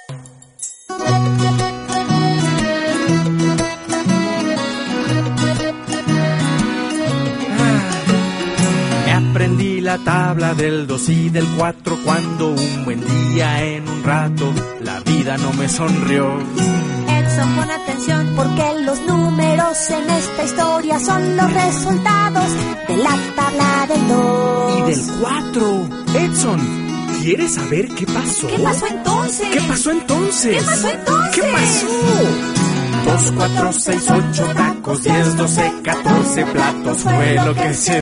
Aprendí la tabla del 2 y del 4 cuando un buen día en un rato la vida no me sonrió. Edson, pon atención porque los números en esta historia son los resultados de la tabla del 2 y del 4. Edson, ¿quieres saber qué pasó? ¿Qué pasó entonces? ¿Qué pasó entonces? ¿Qué pasó entonces? ¿Qué pasó? 2, 4, 6, 8 tacos, 10, 12, 14 platos fue lo que se